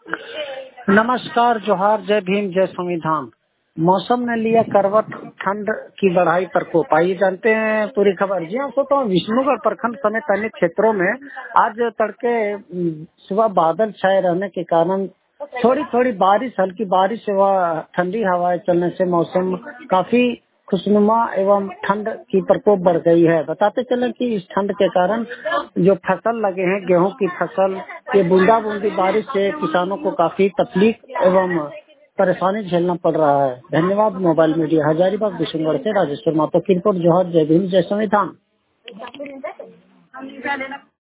नमस्कार, जोहार, जय भीम, जय संविधान। मौसम ने लिया करवट, ठंड की बढ़ाई प्रकोप। आइए जानते हैं पूरी खबर। जी आपको तो विष्णुगढ़ प्रखंड समेत अन्य क्षेत्रों में आज तड़के सुबह बादल छाए रहने के कारण थोड़ी थोड़ी बारिश, हल्की बारिश व ठंडी हवाएं चलने से मौसम काफी खुशनुमा एवं ठंड की प्रकोप बढ़ गई है। बताते चलें कि इस ठंड के कारण जो फसल लगे हैं, गेहूं की फसल, ये बूंदा बूंदी बारिश से किसानों को काफी तकलीफ एवं परेशानी झेलना पड़ रहा है। धन्यवाद। मोबाइल मीडिया, हजारीबाग, विष्णुगढ़ से राजेश्वर मातो की रिपोर्ट। जोहार, जय भीम, जय संविधान।